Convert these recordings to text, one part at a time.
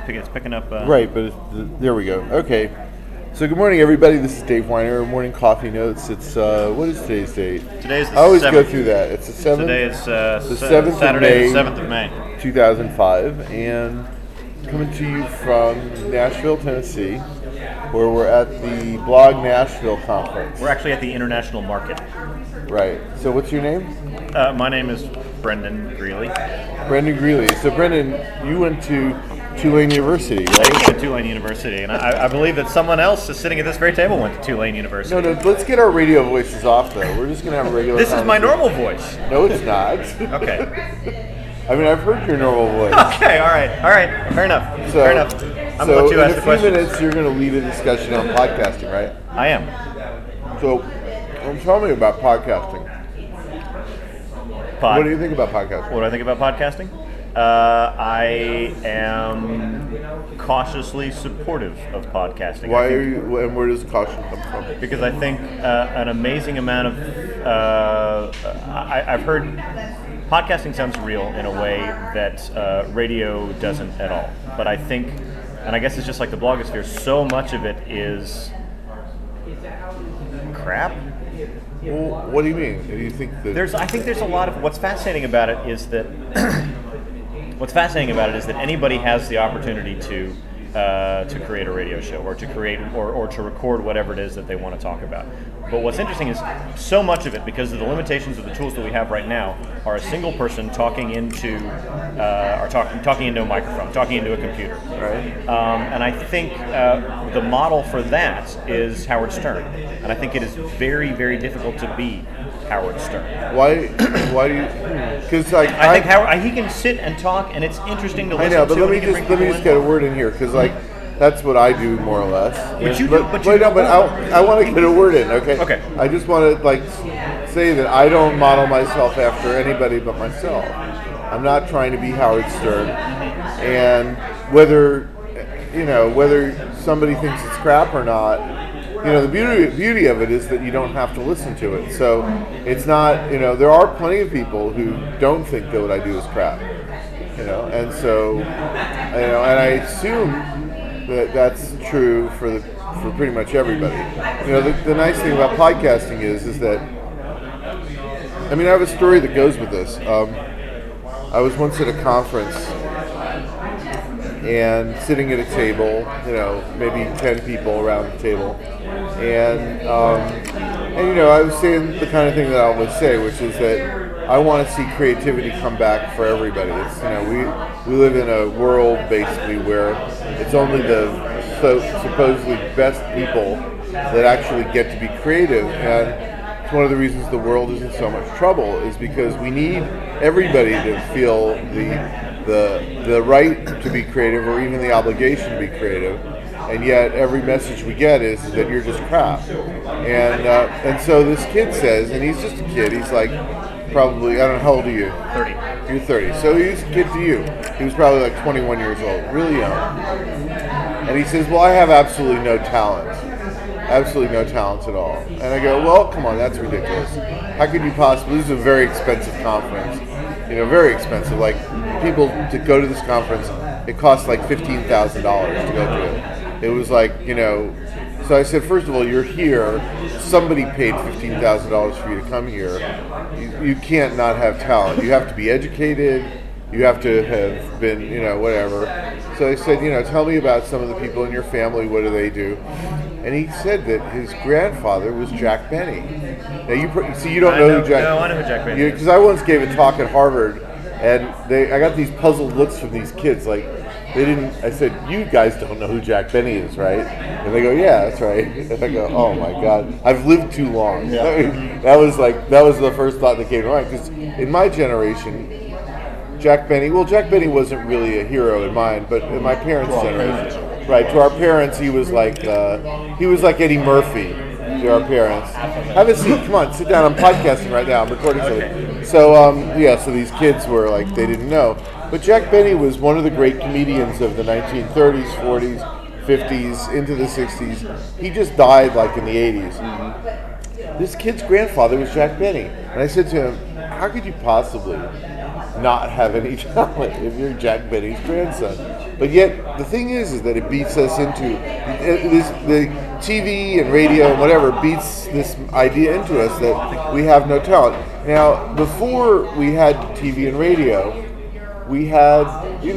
it's picking up. Right, but there we go. Okay. So good morning, everybody. This is Dave Weiner, Morning Coffee Notes. It's, what is today's date? Today's the I always 7th. go through that. It's the 7th. Today is the 7th Saturday, of May, the 7th of May. 2005. And coming to you from Nashville, Tennessee, where we're at the Blog Nashville Conference. We're actually at the International Market. Right. So what's your name? My name is Brendan Greeley. Brendan Greeley. So Brendan, you went to Tulane University, I right? went to Tulane University, and I believe that someone else is sitting at this very table went to Tulane University. No, let's get our radio voices off, though. We're just going to have a regular This is my conversation. normal voice. No, it's not. Okay. I mean, I've heard your normal voice. Okay, all right. Fair enough. Fair enough. I'm going to let you ask the in a few questions. minutes, you're going to lead a discussion on podcasting, right? I am. So, tell me about podcasting. What do you think about podcasting? What do I think about podcasting? I am cautiously supportive of podcasting. Why are you, and where does caution come from? Because I think an amazing amount of I've heard podcasting sounds real in a way that radio doesn't at all. But I think, and I guess it's just like the blogosphere, so much of it is crap. Well, what do you mean? Do you think that I think there's a lot of what's fascinating about it is that anybody has the opportunity to create a radio show or to create or to record whatever it is that they want to talk about. But what's interesting is so much of it, because of the limitations of the tools that we have right now, are a single person talking into talking into a microphone, talking into a computer. right? And I think the model for that is Howard Stern. And I think it is very, very difficult to be Howard Stern. Why do you? Because like I think Howard, he can sit and talk, and it's interesting to I listen know, but to. let me and he can just bring people get a in. word in here, because like that's what I do more or less. But you but do- I want to get a word in. Okay. Okay. I just want to say that I don't model myself after anybody but myself. I'm not trying to be Howard Stern, and whether somebody thinks it's crap or not. The beauty of it is that you don't have to listen to it. So it's not, there are plenty of people who don't think that what I do is crap. And so, and I assume that that's true for pretty much everybody. The nice thing about podcasting is that, I have a story that goes with this. I was once at a conference and sitting at a table, maybe 10 people around the table. And I was saying the kind of thing that I always say, which is that I want to see creativity come back for everybody. It's, we live in a world basically where it's only the supposedly best people that actually get to be creative. And it's one of the reasons the world is in so much trouble is because we need everybody to feel the right to be creative or even the obligation to be creative. And yet every message we get is that you're just crap. And so this kid says, and he's just a kid, he's like probably, I don't know, how old are you? 30. You're 30. So he's a kid to you. He was probably like 21 years old, really young. And he says, well, I have absolutely no talent. Absolutely no talent at all. And I go, well, come on, that's ridiculous. How could you possibly, this is a very expensive conference. Very expensive. Like, people to go to this conference, it costs like $15,000 to go to it. It was like, so I said, first of all, you're here. Somebody paid $15,000 for you to come here. You can't not have talent. You have to be educated. You have to have been, whatever. So I said, tell me about some of the people in your family. What do they do? And he said that his grandfather was Jack Benny. Now, you don't know who Jack. No, I know who Jack Benny is. Because I once gave a talk at Harvard, and I got these puzzled looks from these kids, like they didn't. I said, "You guys don't know who Jack Benny is, right?" And they go, "Yeah, that's right." And I go, "Oh my God, I've lived too long." Yeah. That was the first thought that came to mind, because in my generation, Jack Benny wasn't really a hero in mine, but in my parents' generation, right? To our parents, he was like Eddie Murphy. To our parents, have a seat. Come on, sit down. I'm podcasting right now. I'm recording something. So so these kids were like, they didn't know. But Jack Benny was one of the great comedians of the 1930s, 40s, 50s, into the 60s. He just died like in the 80s. This kid's grandfather was Jack Benny. And I said to him, how could you possibly not have any talent if you're Jack Benny's grandson. But yet, the thing is that it beats us into the TV and radio and whatever beats this idea into us that we have no talent. Now, before we had TV and radio, we had,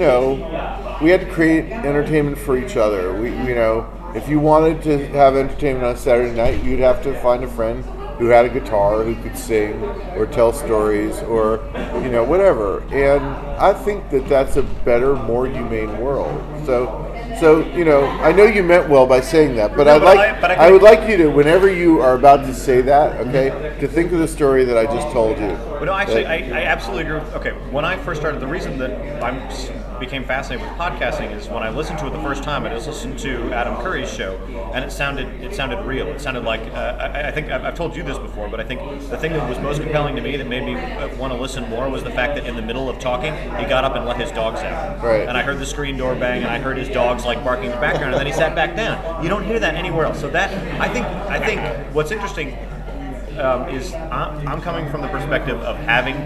we had to create entertainment for each other. If you wanted to have entertainment on Saturday night, you'd have to find a friend who had a guitar, who could sing or tell stories or, whatever. And I think that that's a better, more humane world. So I know you meant well by saying that, but I would like you to, whenever you are about to say that, okay, to think of the story that I just told you. But no, actually, I absolutely agree with, okay, when I first started, the reason that I became fascinated with podcasting is when I listened to it the first time, I just listened to Adam Curry's show, and it sounded real. It sounded like, I think I've told you this before, but I think the thing that was most compelling to me that made me want to listen more was the fact that in the middle of talking, he got up and let his dogs out. Right. And I heard the screen door bang, and I heard his dogs like barking in the background, and then he sat back down. You don't hear that anywhere else. So that, I think what's interesting is I'm coming from the perspective of having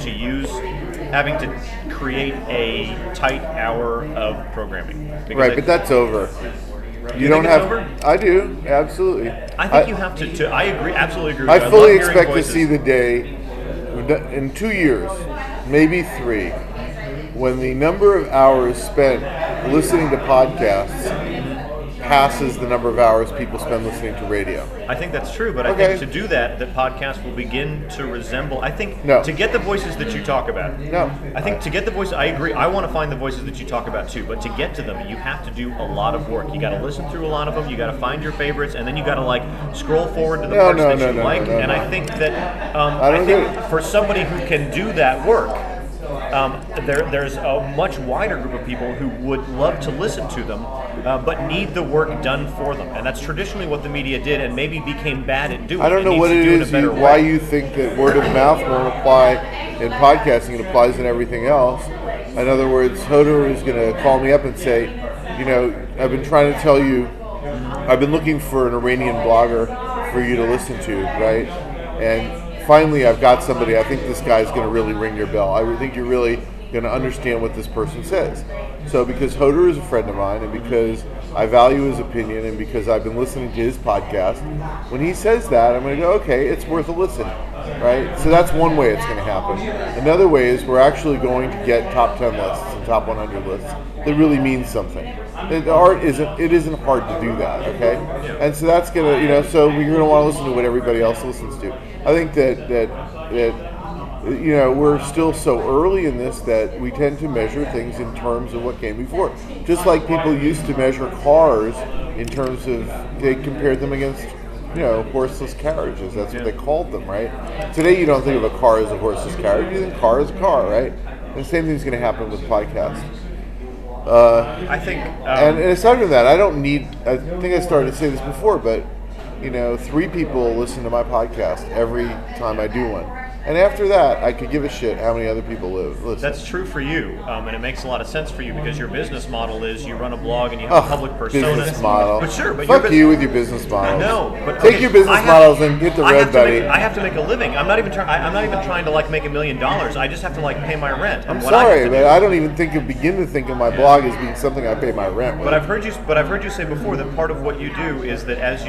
to create a tight hour of programming. Right, but that's over. You don't have. Over? I do, absolutely. I think you have to. I agree, absolutely agree. I fully expect to see the day in 2 years, maybe 3, when the number of hours spent listening to podcasts passes the number of hours people spend listening to radio. I think that's true, but I think to do that podcasts will begin to resemble, to get the voices that you talk about. No. I think to get the voices, I agree, I want to find the voices that you talk about too, but to get to them, you have to do a lot of work. You got to listen through a lot of them, you got to find your favorites, and then you got to scroll forward to the parts that you like, and I think that, I think for somebody who can do that work, there's a much wider group of people who would love to listen to them, but need the work done for them. And that's traditionally what the media did and maybe became bad at doing. I don't know what it is, why you think that word of mouth won't apply in podcasting. It applies in everything else. In other words, Hodor is going to call me up and say, I've been trying to tell you, I've been looking for an Iranian blogger for you to listen to, right? And finally, I've got somebody. I think this guy's going to really ring your bell. I think you're really going to understand what this person says. So because Hodor is a friend of mine, and because I value his opinion, and because I've been listening to his podcast, when he says that, I'm going to go, okay, it's worth a listen, right? So that's one way it's going to happen. Another way is we're actually going to get top 10 lists and top 100 lists that really means something. It isn't hard to do that, okay? And so that's going to, so you're going to want to listen to what everybody else listens to. I think that we're still so early in this that we tend to measure things in terms of what came before. Just like people used to measure cars in terms of, they compared them against, horseless carriages. That's what they called them, right? Today you don't think of a car as a horseless carriage. You think car as a car, right? And the same thing's going to happen with podcasts. I think... and aside from that, I think I started to say this before, but 3 people listen to my podcast every time I do one. And after that, I could give a shit how many other people listen. That's true for you, and it makes a lot of sense for you because your business model is you run a blog and you have a public persona. Business model. But sure, but fuck you with your business models. No, but take your business models and get the red, buddy. I have to make a living. I'm not even trying to make $1 million. I just have to pay my rent. I'm sorry, but I don't even begin to think of my blog as being something I pay my rent with. But I've heard you say before that part of what you do is that as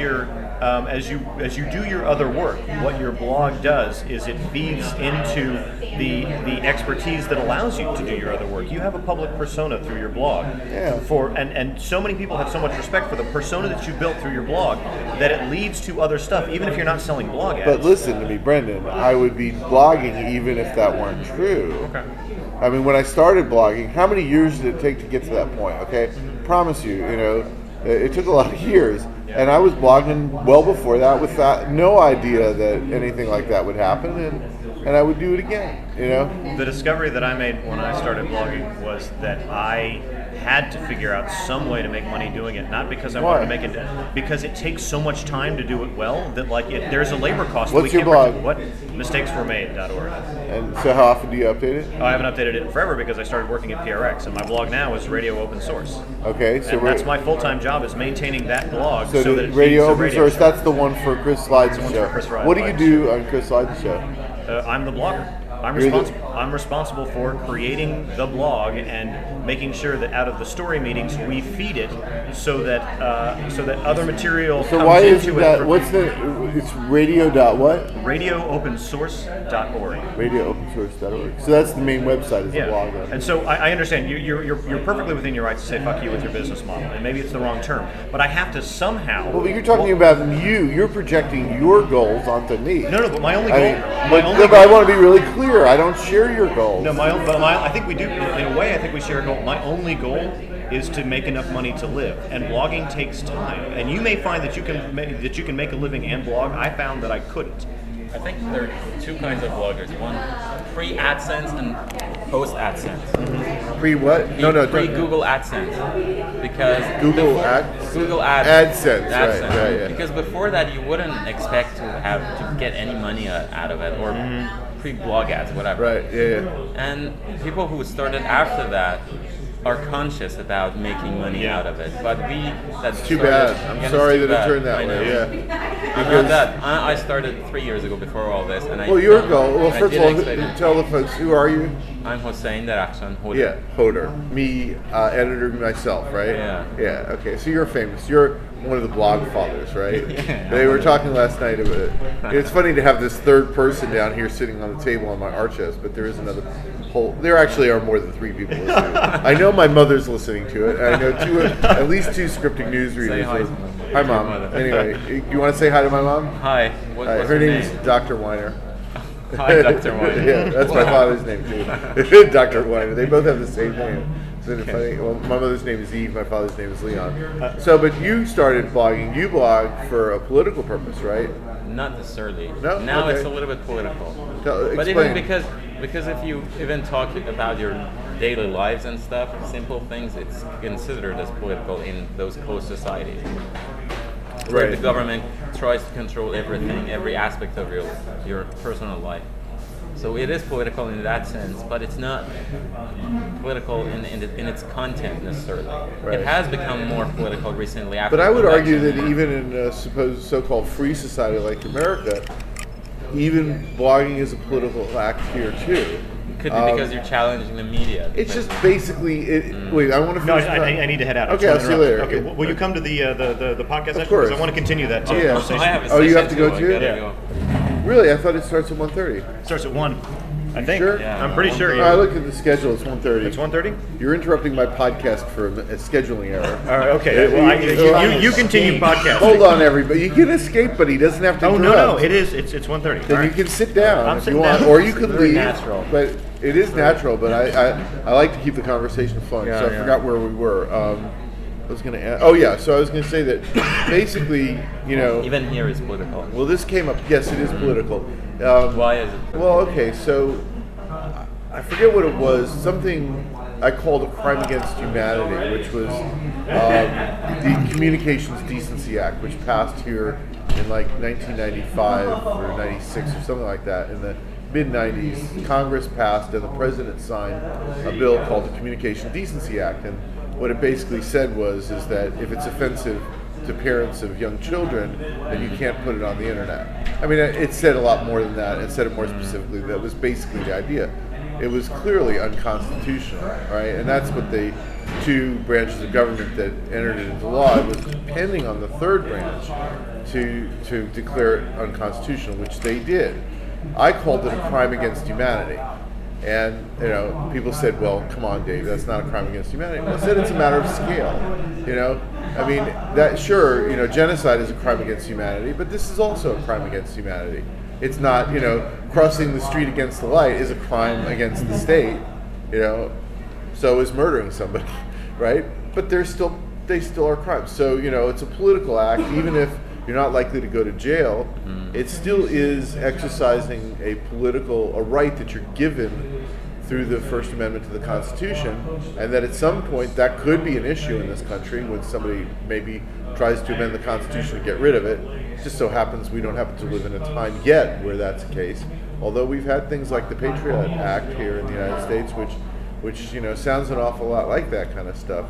you do your other work, what your blog does is it feeds into the expertise that allows you to do your other work. You have a public persona through your blog. Yeah. And so many people have so much respect for the persona that you built through your blog that it leads to other stuff, even if you're not selling blog ads. But listen to me, Brendan. I would be blogging even if that weren't true. Okay. I mean, when I started blogging, how many years did it take to get to that point? Okay, promise you, it took a lot of years. And I was blogging well before that with no idea that anything like that would happen, and I would do it again, The discovery that I made when I started blogging was that I had to figure out some way to make money doing it, not because I wanted to make it, because it takes so much time to do it well that there's a labor cost. What's your blog? Mistakesweremade.org. And so how often do you update it? I haven't updated it in forever because I started working at PRX, and my blog now is Radio Open Source. Okay, so and that's my full-time job is maintaining that blog. So that Radio Open Source, that's the one for Chris Slides' show. What do you do on Chris Slides' show? I'm the blogger. I'm responsible for creating the blog and making sure that out of the story meetings we feed it so that other material So comes why into isn't it. that? What's the? It's radio dot what? RadioOpenSource.org. RadioOpenSource.org. So that's the main website. Is the blog. And so I understand you're perfectly within your rights to say fuck you with your business model, and maybe it's the wrong term, but I have to somehow. Well, you're talking about you. You're projecting your goals onto me. No, but my only goal. But I want to be really clear. I don't share your goals. No, I think we do. In a way, I think we share a goal. My only goal is to make enough money to live, and blogging takes time. And you may find that you can make a living and blog. I found that I couldn't. I think there are two kinds of bloggers. One, pre-AdSense and post-AdSense. Pre what? No. Pre-Google AdSense. Because Google AdSense. Right, yeah. Because before that, you wouldn't expect to get any money out of it, or pre-blog ads, whatever. Right, yeah. And people who started after that are conscious about making money out of it, but that's too bad. I'm sorry that it turned that way. Yeah, because I started 3 years ago before all this, and your goal. Well, first of all, tell the folks, who are you? I'm Hossein Darakhshan Hoder. Yeah, Hoder. Me, editor myself, right? Yeah. Yeah. Okay, so you're famous. You're one of the blog fathers, right? Yeah. They were talking last night about it. It's funny to have this third person down here sitting on the table on my arches, but there is another whole. There actually are more than 3 people listening. I know my mother's listening to it. And I know at least 2 scripting news readers. Hi, Mom. Anyway, you want to say hi to my mom? Hi. What's her name is Dr. Weiner. Hi, Dr. Weiner. Yeah, that's my father's name too. Dr. Weiner. They both have the same name. Isn't it funny? Well, my mother's name is Eve. My father's name is Leon. But you started blogging. You blog for a political purpose, right? Not necessarily. No? Now Okay. it's a little bit political. explain. But even because if you even talk about your daily lives and stuff, simple things, it's considered as political in those closed societies. Where the government tries to control everything, every aspect of your personal life. So it is political in that sense, but it's not political in its content necessarily. Right. It has become more political recently. After But I would argue that election. even in a supposed so-called free society like America, even blogging is a political act here too. Could be because you're challenging the media. It's just basically. Wait, I want to. No, I need to head out. Okay, I'll see you later. Okay, will you come to the podcast? Of course. Because I want to continue that Yeah. conversation. I have a You have to session go I too? gotta Yeah. go. Really, I thought it starts at 1:30. It starts at 1. I think. Sure? Yeah. I'm pretty sure. I looked at the schedule. It's 1:30. It's 1:30. You're interrupting my podcast for a scheduling error. All right. Okay. Well, you continue podcasting. Hold on, everybody. You can escape, but he doesn't have to. Oh interrupt. no, it is. It's 1:30. Then All you right. can sit down I'm if you sitting want, down. or you could Very leave. natural. But it is natural. But I like to keep the conversation flowing. Yeah, so I yeah. forgot where we were. I was going to add. Oh yeah. So I was going to say that basically, Even here is political. well, this came up. Yes, it is political. Why is it? Well, okay. So I forget what it was. Something I called a crime against humanity, which was the Communications Decency Act, which passed here in like 1995 or 96 or something like that. In the mid-90s, Congress passed and the president signed a bill called the Communications Decency Act. And what it basically said is that if it's offensive to parents of young children, then you can't put it on the internet. I mean, it said a lot more than that. It said it more specifically. That was basically the idea. It was clearly unconstitutional, right? And that's what the 2 branches of government that entered it into law. It was pending on the 3rd branch to declare it unconstitutional, which they did. I called it a crime against humanity. And, people said, well, come on, Dave, that's not a crime against humanity. Well, I said it's a matter of scale, I mean, that sure, genocide is a crime against humanity, but this is also a crime against humanity. It's not, crossing the street against the light is a crime against the state, so is murdering somebody, right? But they still are crimes. So, it's a political act, even if you're not likely to go to jail, it still is exercising a right that you're given through the First Amendment to the Constitution, and that at some point that could be an issue in this country when somebody maybe tries to amend the Constitution to get rid of it. It just so happens we don't happen to live in a time yet where that's the case, although we've had things like the Patriot Act here in the United States, which sounds an awful lot like that kind of stuff,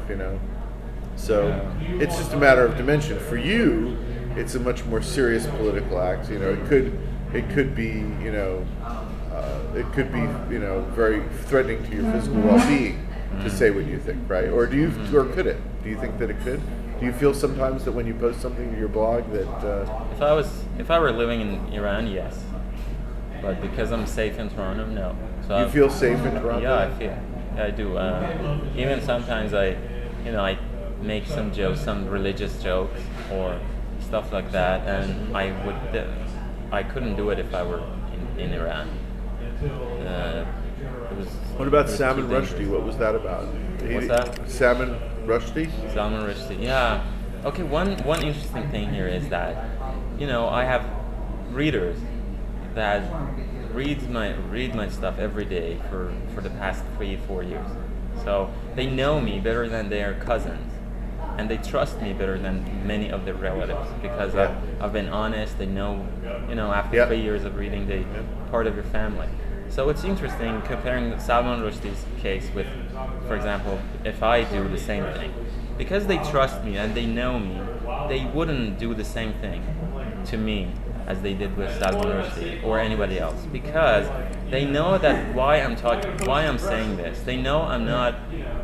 So it's just a matter of dimension. For you, it's a much more serious political act. It could be, it could be, very threatening to your physical well-being to say what you think, right? Or or could it? Do you think that it could? Do you feel sometimes that when you post something to your blog that If I were living in Iran, yes, but because I'm safe in Toronto, no. So you feel safe in Toronto? Yeah, I do. Even sometimes I make some jokes, some religious jokes or stuff like that, and I couldn't do it if I were in Iran. What about Salman Rushdie? What was that about? What's that? Salman Rushdie? Salman Rushdie, yeah. Okay, one interesting thing here is that, I have readers that read my stuff every day for the past 3-4 years. So they know me better than their cousins, and they trust me better than many of their relatives because I've been honest. They know, after 3 years of reading, they part of your family. So it's interesting comparing Salman Rushdie's case with, for example, if I do the same thing. Because they trust me and they know me, they wouldn't do the same thing to me as they did with Salman Rushdie or anybody else. Because they know that why I'm saying this. They know I'm not,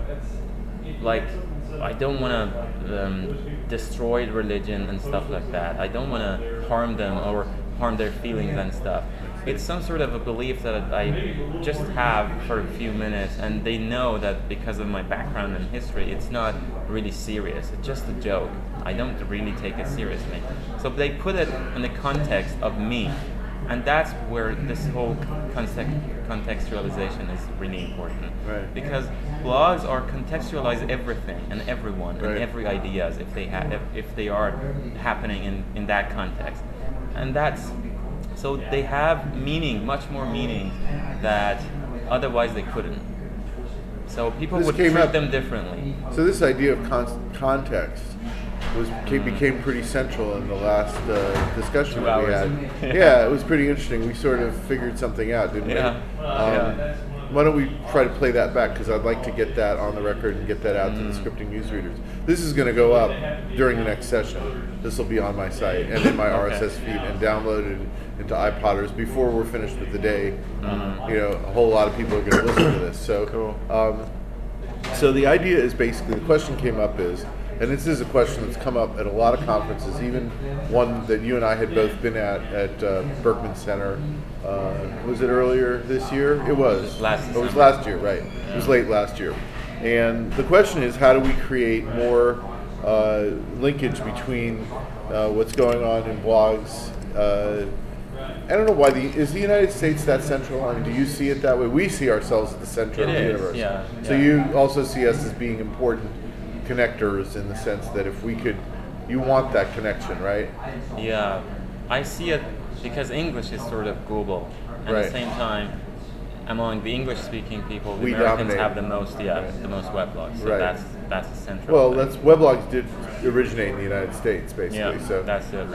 I don't want to destroy religion and stuff like that. I don't want to harm them or harm their feelings and stuff. It's some sort of a belief that I just have for a few minutes, and they know that because of my background and history, it's not really serious. It's just a joke. I don't really take it seriously. So they put it in the context of me, and that's where this whole contextualization is really important. Right. Because blogs are contextualize everything and everyone and every ideas if they are happening in that context, and that's. So they have meaning, much more meaning that otherwise they couldn't. So people would treat them differently. So this idea of context became pretty central in the last discussion that we had. Yeah, it was pretty interesting. We sort of figured something out, didn't we? Why don't we try to play that back, because I'd like to get that on the record and get that out to the Scripting newsreaders. This is going to go up during the next session. This will be on my site and in my RSS feed and downloaded into iPodders before we're finished with the day. A whole lot of people are going to listen to this. So, cool. So the idea is basically, the question came up is, and this is a question that's come up at a lot of conferences, even one that you and I had both been at Berkman Center. Was it earlier this year? It was. It was last year, right. It was late last year. And the question is, how do we create more linkage between what's going on in blogs? I don't know why is the United States that central? I mean, do you see it that way? We see ourselves at the center of the universe. Yeah. So you also see us as being important connectors, in the sense that if we could, you want that connection, right? Yeah, I see it because English is sort of Google. And at the same time, among the English-speaking people, the Americans have the most weblogs. So that's the central. Well, weblogs did originate in the United States, basically. Yeah, so that's it.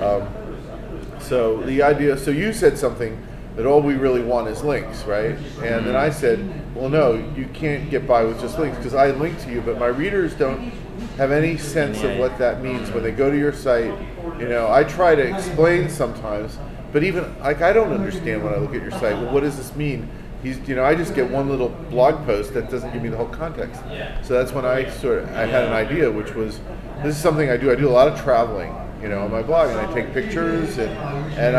So the idea. So you said something that all we really want is links, right? And then I said, well, no, you can't get by with just links, because I link to you, but my readers don't have any sense of what that means when they go to your site. I try to explain sometimes, but even I don't understand when I look at your site. Well, what does this mean? I just get one little blog post that doesn't give me the whole context. So that's when I had an idea, which was, this is something I do. I do a lot of traveling, on my blog, and I take pictures, and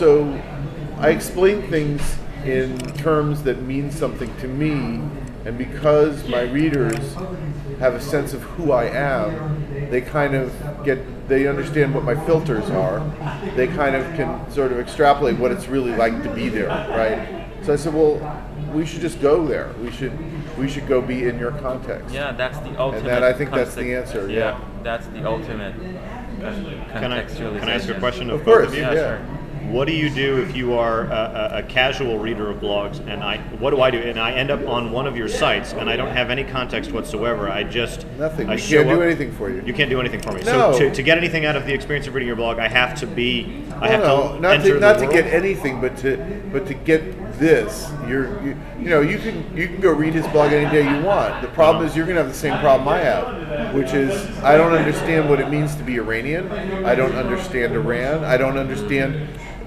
I explain things in terms that mean something to me, and because my readers have a sense of who I am, they understand what my filters are. They kind of can sort of extrapolate what it's really like to be there, right? So I said, well, we should just go there. We should go be in your context. Yeah, that's the ultimate. And I think that's the answer. Yeah, that's the ultimate contextualization. Can I ask a question of course, both of you? Yeah. Sure. What do you do if you are a casual reader of blogs, and what do I do? And I end up on one of your sites, and I don't have any context whatsoever. Nothing. We can't do anything for you. You can't do anything for me. No. So to get anything out of the experience of reading your blog, I have to be. Not to get anything, but to get this. You can go read his blog any day you want. The problem is you're going to have the same problem I have, which is I don't understand what it means to be Iranian. I don't understand Iran. I don't understand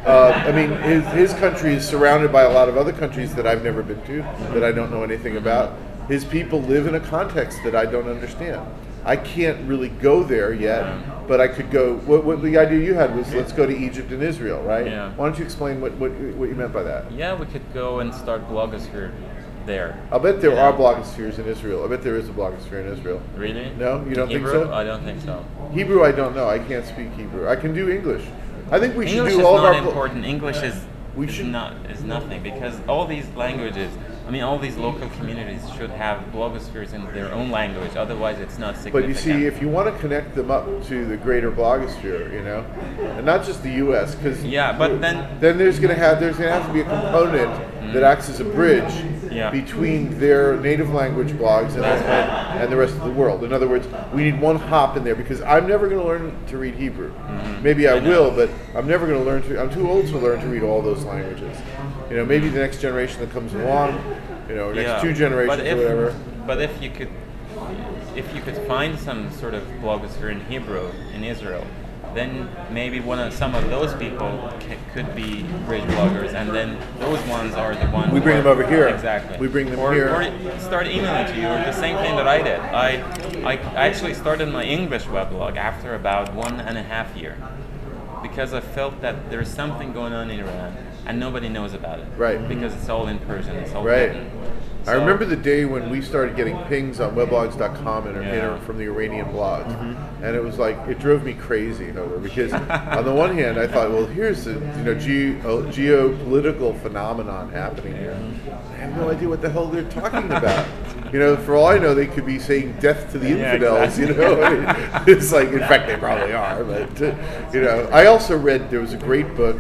I mean, his country is surrounded by a lot of other countries that I've never been to, that I don't know anything about. His people live in a context that I don't understand. I can't really go there yet, but I could go. What the idea you had was, let's go to Egypt and Israel, right? Yeah. Why don't you explain what you meant by that? Yeah, we could go and start blogosphere there. I'll bet there Yeah. are blogospheres in Israel. I bet there is a blogosphere in Israel. Really? No, you don't think Hebrew? so? I don't think so. Hebrew, I don't know. I can't speak Hebrew. I can do English. I think we English should do is all of not our. important. English is We is should- not is nothing, because all these languages, I mean, all these local communities should have blogospheres in their own language. Otherwise, it's not significant. But you see, if you want to connect them up to the greater blogosphere, you know, and not just the U.S., because Yeah, but then- there's going to have to be a component that acts as a bridge Yeah. between their native language blogs and the rest of the world. In other words, we need one hop in there, because I'm never going to learn to read Hebrew. Maybe I will, but I'm never going to learn to. I'm too old to learn to read all those languages. You know, maybe the next generation that comes along, you know, next two generations but or whatever. But if you could find some sort of blogosphere in Hebrew in Israel, then maybe some of those people could be bridge bloggers, and then those ones are the ones We bring them over here. Exactly. We bring them or, here. or start emailing to you, or the same thing that I did. I actually started my English weblog after about 1.5 years, because I felt that there's something going on in Iran and nobody knows about it. Right. Because it's all in Persian. It's all Right. written. I remember the day when we started getting pings on weblogs.com Yeah. from the Iranian blogs, and it was like, it drove me crazy, because on the one hand I thought, well, here's a geopolitical phenomenon happening here. I have no idea what the hell they're talking about. You know, for all I know, they could be saying death to the infidels. exactly. You know, it's like, in fact, they probably are. But you know, I also read, there was a great book,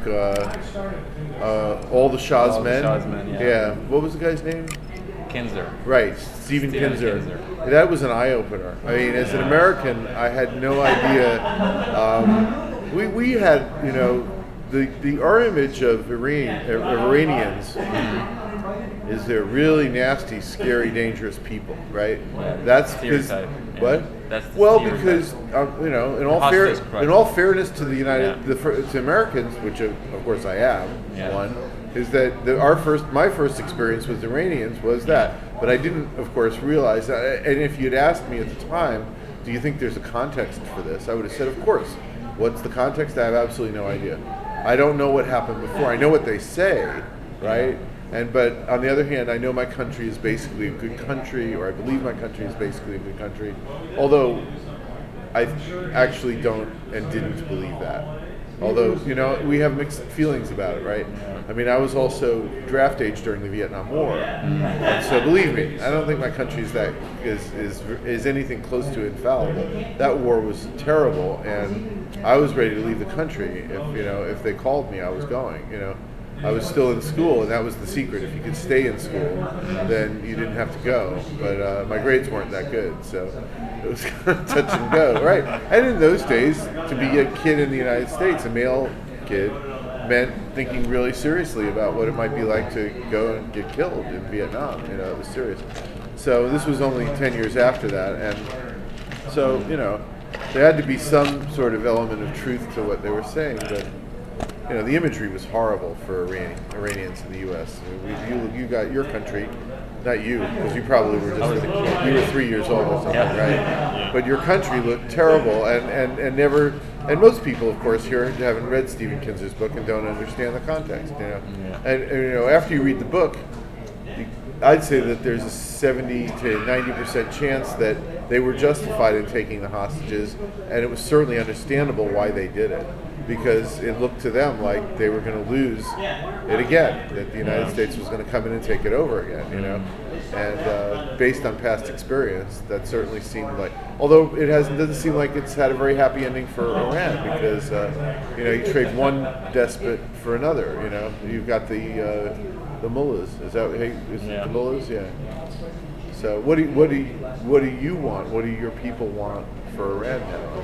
All the Shah's All the Men. Shah's Men, yeah. Yeah. What was the guy's name? Kinzer. Right, Stephen Kinzer. Kinzer. That was an eye-opener. I mean, as an American, I had no idea. We had, you know, our image of Iranians is they're really nasty, scary, dangerous people, right? Yeah, That's because stereotype, yeah. what? That's the Well, stereotype. because you know, Hostage crisis. in all fairness to the Yeah. to Americans, which of course I am, Yeah. one, is that my first experience with Iranians was that, but I didn't, of course, realize that. And if you'd asked me at the time, do you think there's a context for this? I would have said, of course. What's the context? I have absolutely no idea. I don't know what happened before. I know what they say, right? But on the other hand, I know my country is basically a good country, or I believe my country is basically a good country, although I actually don't and didn't believe that. Although, you know, we have mixed feelings about it, right? I mean, I was also draft age during the Vietnam War, and so believe me, I don't think my country is anything close to infallible. That war was terrible, and I was ready to leave the country. If they called me, I was going. You know, I was still in school, and that was the secret. If you could stay in school, then you didn't have to go. But my grades weren't that good, so it was kind of touch and go, right? And in those days, to be a kid in the United States, a male kid, meant thinking really seriously about what it might be like to go and get killed in Vietnam. You know, it was serious. So this was only 10 years after that, and so, you know, there had to be some sort of element of truth to what they were saying, but you know, the imagery was horrible for Iranians in the U.S. I mean, you got your country, not you, because you probably were just you were 3 years old or something, right? But your country looked terrible, and never. And most people, of course, here haven't read Stephen Kinzer's book and don't understand the context. You know, and you know, after you read the book, I'd say that there's a 70 to 90% chance that they were justified in taking the hostages, and it was certainly understandable why they did it, because it looked to them like they were going to lose it again, that the United States was going to come in and take it over again, you know. And based on past experience, that certainly seemed like, although it doesn't seem like it's had a very happy ending for Iran, because you know, you trade one despot for another. You know, you've got the mullahs. Is that the mullahs? Yeah. So what do you want? What do your people want for Iran now?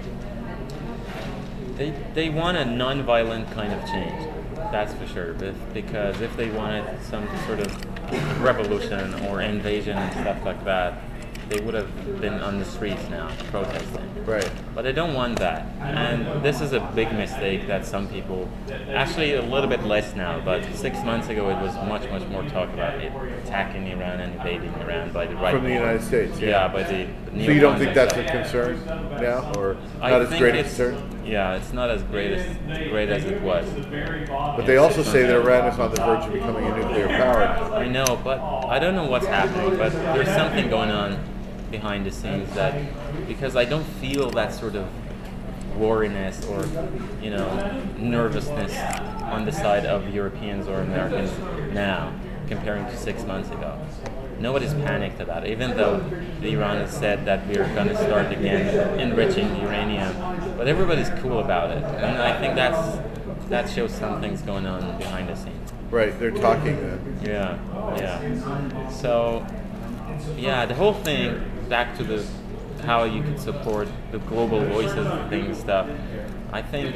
I mean, They want a non-violent kind of change, that's for sure. Because if they wanted some sort of revolution or invasion and stuff like that, they would have been on the streets now protesting. Right. But I don't want that. And this is a big mistake that some people, actually a little bit less now, but 6 months ago it was much more talk about it, attacking Iran and invading Iran by the right From the United States. Yeah, by the So you don't neocons think and that's stuff. a concern now, or I not as think great a it's- concern? Yeah, it's not as great as it was. But they also say that Iran is on the verge of becoming a nuclear power. I know, but I don't know what's happening, but there's something going on behind the scenes that, because I don't feel that sort of wariness or, nervousness on the side of Europeans or Americans now comparing to 6 months ago. Nobody's panicked about it, even though Iran has said that we're going to start again enriching uranium. But everybody's cool about it, and I think that shows something's going on behind the scenes. Right, they're talking then. Yeah. So, the whole thing, back to how you could support the global voices thing stuff. I think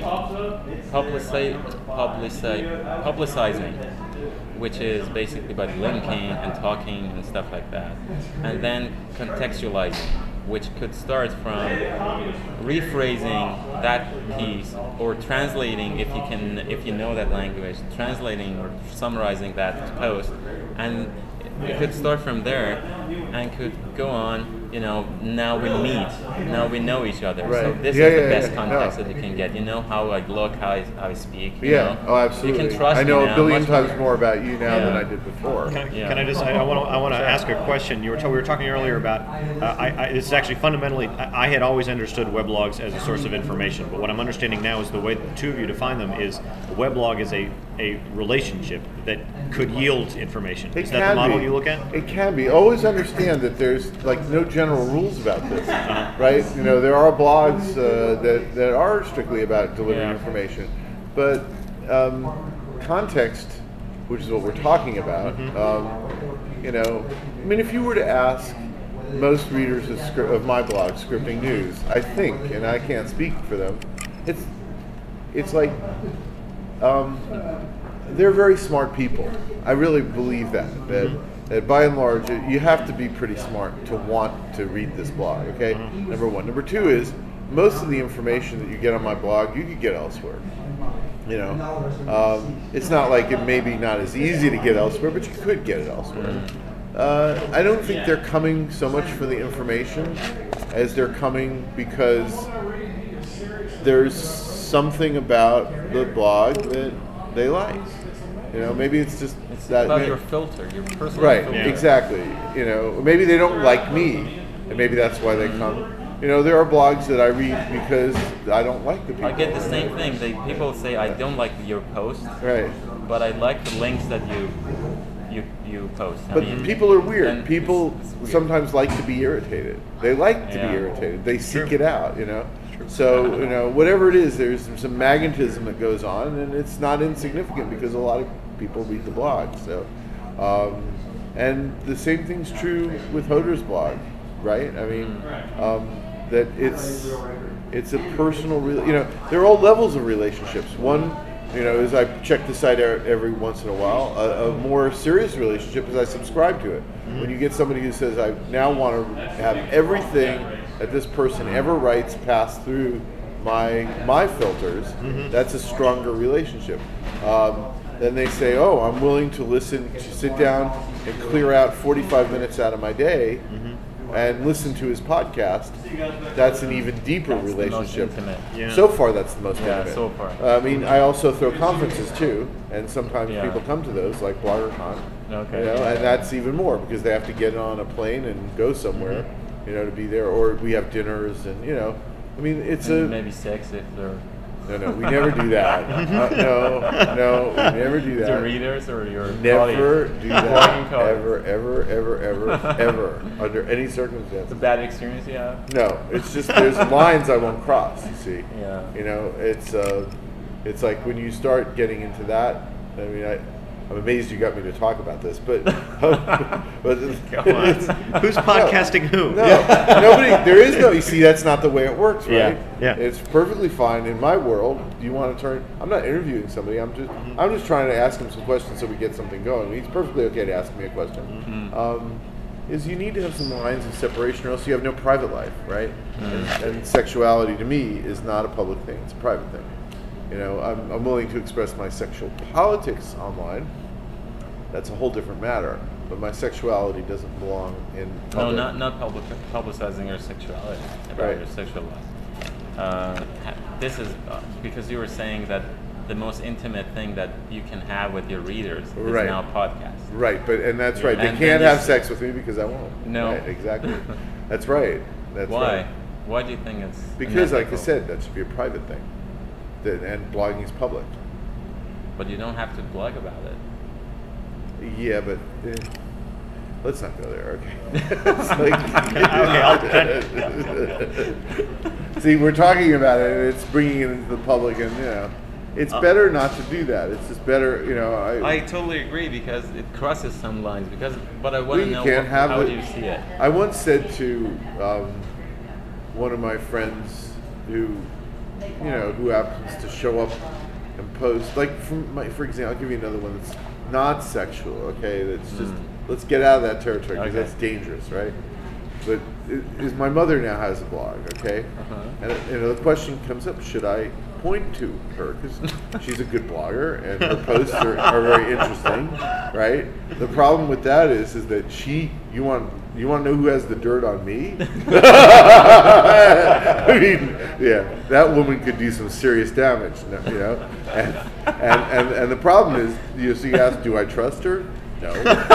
publicizing, which is basically by linking and talking and stuff like that, and then contextualizing, which could start from rephrasing that piece or translating, if you know that language, translating or summarizing that post, and it could start from there and could go on. Now we meet, now we know each other. Right. So this is the best context that you can get. You know how I look, how I speak. You know? Oh, absolutely. You can trust I know me a now billion much times more about you now than Yeah. I did before. Can I just? I want to ask a question. We were talking earlier about. This is actually fundamentally. I had always understood weblogs as a source of information, but what I'm understanding now is the way the two of you define them is a weblog is a relationship that could yield information. Is that the model you look at? It can be. Always understand that there's like no general rules about this, right? There are blogs that are strictly about delivering information, but context, which is what we're talking about. If you were to ask most readers of my blog, Scripting News, I think, and I can't speak for them, it's like. They're very smart people. I really believe that by and large, you have to be pretty smart to want to read this blog, okay? Number one. Number two is, most of the information that you get on my blog, you could get elsewhere. It's not like it may be not as easy to get elsewhere, but you could get it elsewhere. I don't think they're coming so much for the information as they're coming because there's something about the blog that they like. Maybe it's just that about your filter, your personal right, filter. exactly. Maybe they don't like me, and maybe that's why they come. There are blogs that I read because I don't like the people. I get the same thing. People say I don't like your post, Right. but I like the links that you post. But people are weird. and People it's weird. sometimes like to be irritated. They like to be irritated. They seek it out, So, whatever it is, there's some magnetism that goes on, and it's not insignificant because a lot of people read the blog. So, and the same thing's true with Hoder's blog, right? I mean, that it's a personal, there are all levels of relationships. One, is I check the site every once in a while. A more serious relationship is I subscribe to it. When you get somebody who says, I now want to have everything that this person ever writes pass through my filters, that's a stronger relationship. Then they say, I'm willing to sit down and clear out 45 minutes out of my day and listen to his podcast. That's an even deeper relationship. The most intimate. So far, that's the most intimate. so far. I also throw conferences too, and sometimes people come to those, like BloggerCon. Okay. And that's even more because they have to get on a plane and go somewhere, to be there. Or we have dinners, and it's maybe sex if they're No, we never do that. No, we never do the that. readers or your Never colleagues. do Blogging that. colleagues. Ever, under any circumstance. It's a bad experience, yeah. No, it's just there's lines I won't cross. You see. Yeah. It's like when you start getting into that. I mean, I'm amazed you got me to talk about this, but Go on. Who's podcasting who? No, nobody. There is no. You see, that's not the way it works, right? Yeah. It's perfectly fine in my world. Do you want to turn? I'm not interviewing somebody. I'm just trying to ask him some questions so we get something going. He's perfectly okay to ask me a question. is you need to have some lines of separation, or else you have no private life, right? And sexuality to me is not a public thing; it's a private thing. You know, I'm willing to express my sexual politics online. That's a whole different matter. But my sexuality doesn't belong in public. No, not publicizing your sexuality, about your sexual life. This is because you were saying that the most intimate thing that you can have with your readers is now podcast. Right, and that's right. And they can't have sex with me because I won't. No. Right, exactly. That's right. That's Why? Right. Why do you think it's Because, like I unethical? said, that should be a private thing. And blogging is public. But you don't have to blog about it. Yeah, but let's not go there, okay? It's like, see, we're talking about it, and it's bringing it into the public, and it's better not to do that. It's just better, I totally agree because it crosses some lines. But I want to know how do you see it. I once said to one of my friends who happens to show up and post, like for example, I'll give you another one that's not sexual, okay? That's just, let's get out of that territory because that's dangerous, right? But my mother now has a blog, okay? And the question comes up, should I point to her? Because she's a good blogger and her posts are very interesting, right? The problem with that is that you want to know who has the dirt on me? I mean, that woman could do some serious damage, And the problem is, so you ask, do I trust her? No.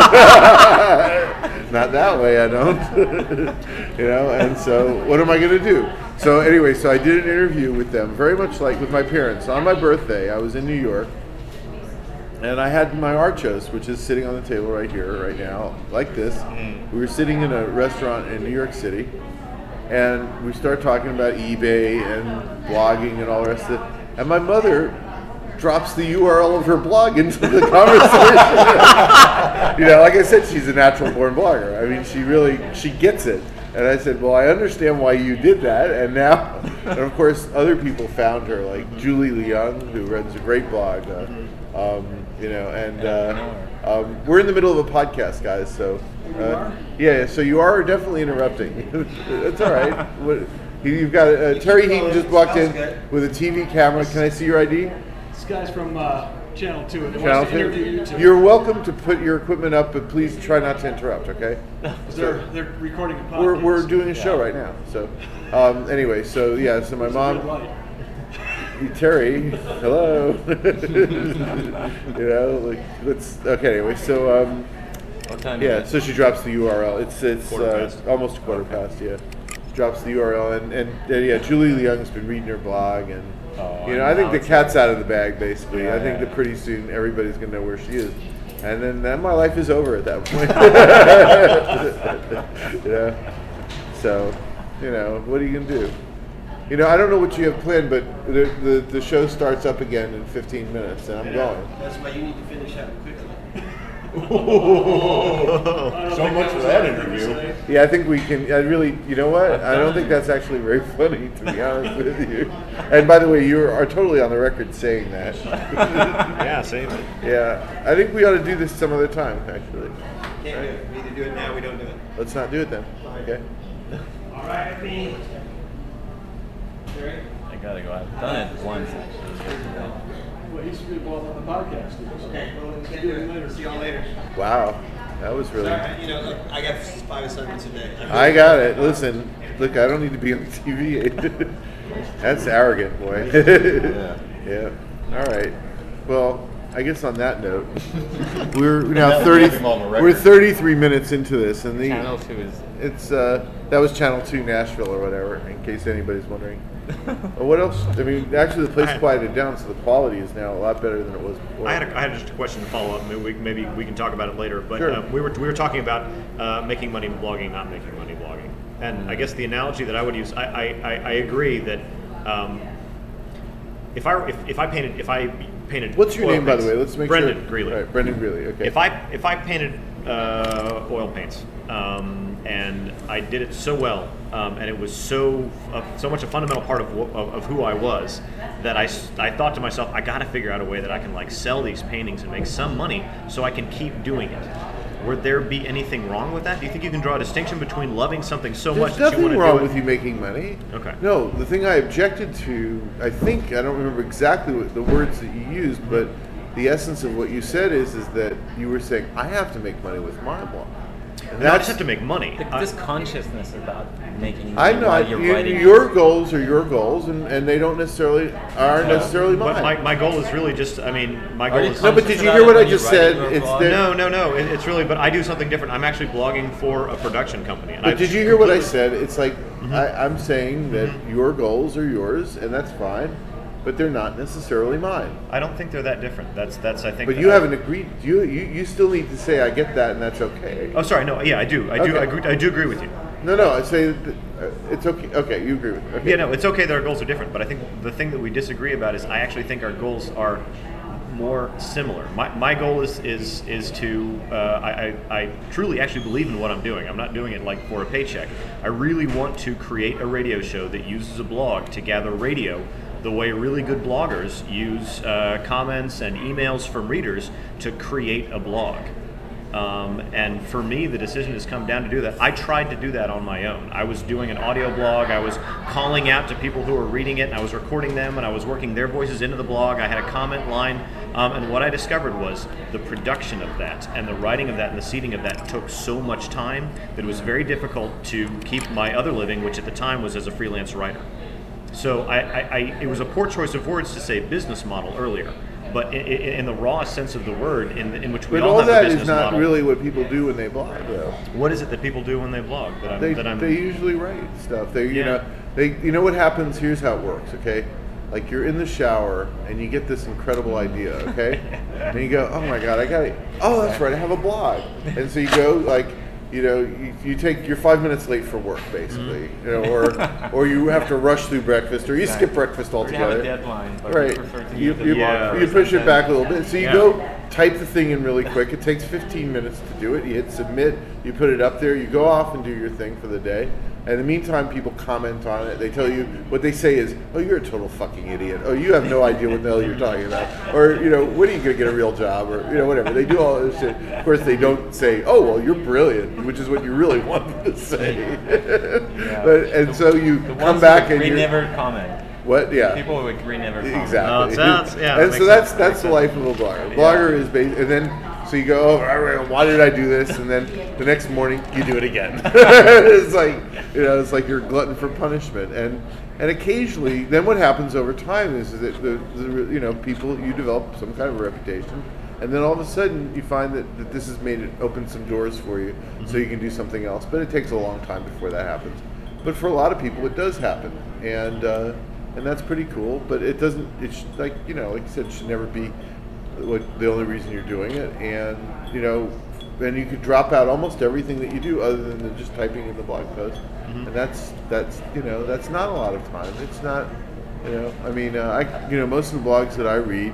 Not that way, I don't. And so what am I going to do? So anyway, I did an interview with them, very much like with my parents. On my birthday, I was in New York, and I had my Archos, which is sitting on the table right here, right now, like this. We were sitting in a restaurant in New York City, and we started talking about eBay and blogging and all the rest of it. And my mother drops the URL of her blog into the conversation. Like I said, she's a natural-born blogger. I mean, she gets it. And I said, well, I understand why you did that. And of course, other people found her, like Julie Leung, who runs a great blog. We're in the middle of a podcast, guys. So, so you are definitely interrupting. That's all right. You've got Terry Heaton just walked in with a TV camera. Can I see your ID? This guy's from Channel 2. And Channel 2? You're welcome to put your equipment up, but please try not to interrupt, okay? They're recording a podcast. We're doing a show right now. So, anyway, so my mom... Terry, hello. Anyway, so what time so she drops the URL. It's almost 1:15. Yeah, she drops the URL, and Julie Leung's been reading her blog, and I think the cat's out of the bag. Basically, I think that pretty soon everybody's gonna know where she is, and then my life is over at that point. So, what are you gonna do? I don't know what you have planned, but the show starts up again in 15 minutes, and I'm going. That's why you need to finish up quickly. So much for that interview. Yeah, I think we can. I really, you know what? I don't think that's actually very funny, to be honest with you. And by the way, you are totally on the record saying that. Yeah, same. Yeah, I think we ought to do this some other time, actually. Can't do it. We either do it now or we don't do it. Let's not do it then. Okay. All right, me. I gotta go. I've done it once actually. Well, he's going to go on the podcast. Okay, well, we can't do it later. See y'all later. Wow, that was really. Sorry, I got 5 assignments a day. I got it. Listen, look, I don't need to be on TV. That's arrogant, boy. Yeah. All right. Well, I guess on that note, we're now 30. We're 33 minutes into this, and Channel 2 is. It's that was Channel 2 Nashville or whatever, in case anybody's wondering. What else? I mean, actually, the place quieted down, so the quality is now a lot better than it was before. I had just a question to follow up. Maybe we can talk about it later. But sure. we were talking about making money blogging, not making money blogging. And I guess the analogy that I would use, I agree that if I painted What's your oil name, by paints, the way? Let's make Brendan sure. Greeley. Right, Brendan Greeley. Okay. If I painted oil paints and I did it so well, and it was so much a fundamental part of who I was, that I thought to myself, I got to figure out a way that I can sell these paintings and make some money so I can keep doing it. would there be anything wrong with that? Do you think you can draw a distinction between loving something so There's much that you want nothing to wrong do it? with you making money. Okay. No, the thing I objected to, I don't remember exactly what the words that you used, but the essence of what you said is that you were saying, I have to make money with my blog. And No, I just have to make money. This consciousness about making I money know while you're writing. your goals are your goals, and they don't necessarily necessarily But mine. my goal is really just, I mean, my goal Are you is... No, but did you hear what I just said? It's that. that. No. It's really, but I do something different. I'm actually blogging for a production company. And But I've did you hear what I completely- said? It's like I'm saying that your goals are yours, and that's fine, but they're not necessarily mine. I don't think they're that different. That's I think. But you haven't agreed. You still need to say I get that, and that's okay. Oh, sorry. No. Yeah, I do. Okay. I do agree with you. No. I say that, it's okay. Okay, you agree with me. Okay. Yeah, no, it's okay that our goals are different, but I think the thing that we disagree about is I actually think our goals are more similar. My goal is to I truly actually believe in what I'm doing. I'm not doing it like for a paycheck. I really want to create a radio show that uses a blog to gather radio the way really good bloggers use comments and emails from readers to create a blog. And for me, the decision has come down to do that. I tried to do that on my own. I was doing an audio blog. I was calling out to people who were reading it, and I was recording them, and I was working their voices into the blog. I had a comment line, and what I discovered was the production of that and the writing of that and the seeding of that took so much time that it was very difficult to keep my other living, which at the time was as a freelance writer. So it was a poor choice of words to say business model earlier, but in the raw sense of the word, in which we But all all have a that business is not model. really what people do when they blog, though. What is it that people do when they blog? They usually write stuff. They Yeah. you know what happens. Here's how it works. Okay, like you're in the shower and you get this incredible idea. Okay, and you go, oh my god, that's right, I have a blog. And so you go like. You're 5 minutes late for work, basically, or you have to rush through breakfast, or you skip breakfast Or you have altogether. a deadline, but Right. you prefer to You, use the blog you first push and it then- back a little bit. So you Yeah. go type the thing in really quick. It takes 15 minutes to do it. You hit submit. You put it up there. You go off and do your thing for the day. And in the meantime, people comment on it. They tell you what they say is, "Oh, you're a total fucking idiot. Oh, you have no idea what the hell you're talking about." Or when are you going to get a real job? Or whatever. They do all this shit. Of course, they don't say, "Oh, well, you're brilliant," which is what you really want them to say. So you The come ones back who and agree you never comment. What? Yeah. People who agree never comment. Exactly. Yeah, and that so makes that's the life of a blogger. Blogger is based, and then so you go, oh, why did I do this? And then the next morning you do it again. It's like it's like you're a glutton for punishment. And occasionally, then what happens over time is that people, you develop some kind of a reputation, and then all of a sudden you find that this has made it open some doors for you, so you can do something else. But it takes a long time before that happens. But for a lot of people, it does happen, and that's pretty cool. But it doesn't. It's like you said, it should never be the only reason you're doing it. And and you could drop out almost everything that you do, other than just typing in the blog post. And that's not a lot of time. It's not. Most of the blogs that I read.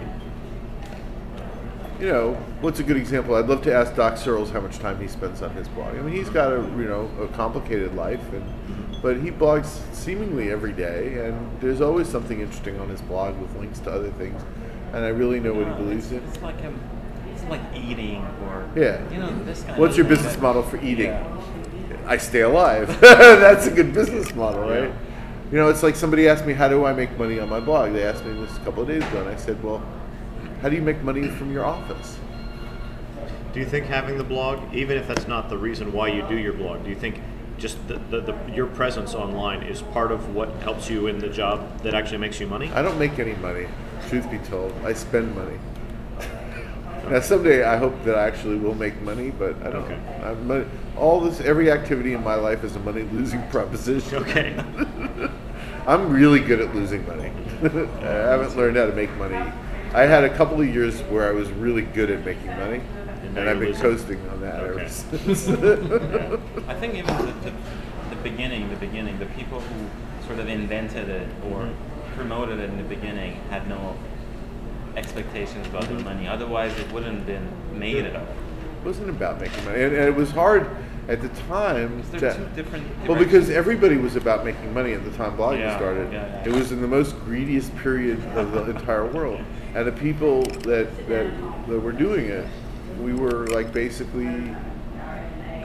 What's a good example? I'd love to ask Doc Searles how much time he spends on his blog. I mean, he's got a complicated life, but he blogs seemingly every day, and there's always something interesting on his blog with links to other things, and I really know what he believes in. It's like eating or Yeah. this kind What's of your thing business that- model for eating? Yeah. I stay alive. That's a good business model, right? It's like somebody asked me, how do I make money on my blog? They asked me this a couple of days ago, and I said, well, how do you make money from your office? Do you think having the blog, even if that's not the reason why you do your blog, do you think just your presence online is part of what helps you in the job that actually makes you money? I don't make any money, truth be told. I spend money. Now, someday I hope that I actually will make money, but I don't. Okay. Every activity in my life is a money-losing proposition. Okay. I'm really good at losing money. I haven't learned how to make money. I had a couple of years where I was really good at making money, And now and I've you're been losing. coasting on that ever Okay. since. I think even the beginning, the people who sort of invented it or promoted it in the beginning had no expectations about their money. Otherwise, it wouldn't have been made at all. It wasn't about making money, and it was hard at the time. They're two different. Well, because everybody was about making money at the time blogging Yeah, started. yeah. It was in the most greediest period of the entire world, and the people that were doing it, we were like basically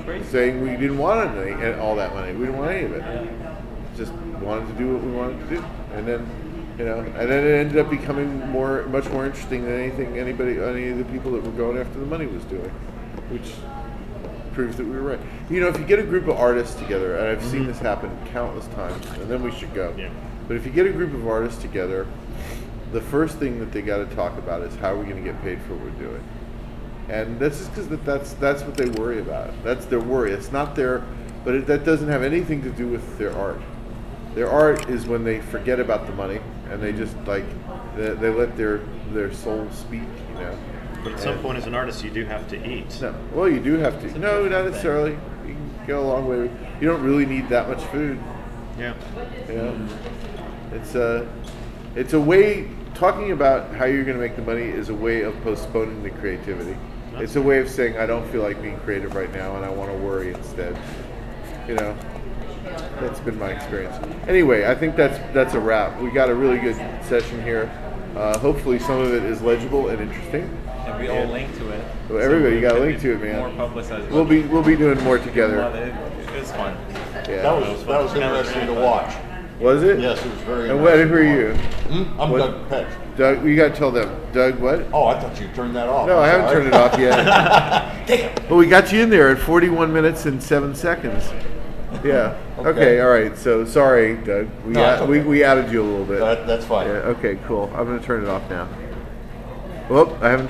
saying we didn't want all that money. We didn't want any of it. Just wanted to do what we wanted to do, and then it ended up becoming much more interesting than any of the people that were going after the money was doing, which proves that we were right. If you get a group of artists together, and I've seen this happen countless times, and then we should go. Yeah. But if you get a group of artists together, the first thing that they got to talk about is how are we going to get paid for what we're doing, and that's just because that's what they worry about. That's their worry. It's not that doesn't have anything to do with their art. Their art is when they forget about the money and they just they let their soul speak, But at some point, as an artist, you do have to eat. No, well, you do have to. No, not necessarily. You can go a long way. You don't really need that much food. Yeah. It's a way. Talking about how you're going to make the money is a way of postponing the creativity. It's a way of saying I don't feel like being creative right now and I want to worry instead. That's been my experience. Anyway, I think that's a wrap. We got a really good session here. Hopefully, some of it is legible and interesting. And we all link to it. Well, everybody, you got to Could link be to it, man. More publicized. We'll be doing more together. It was fun. Yeah. That was interesting to watch. Was it? Yes, it was very And who are interesting. you? I'm What? Doug Peck. Doug, you got to tell them. Doug, what? Oh, I thought you turned that off. No, I haven't turned it off yet. Damn. But we got you in there at 41 minutes and 7 seconds. Yeah. Okay. All right. So sorry, Doug. No, it's okay. We added you a little bit. That's fine. Yeah. Okay. Cool. I'm gonna turn it off now. Well, I haven't.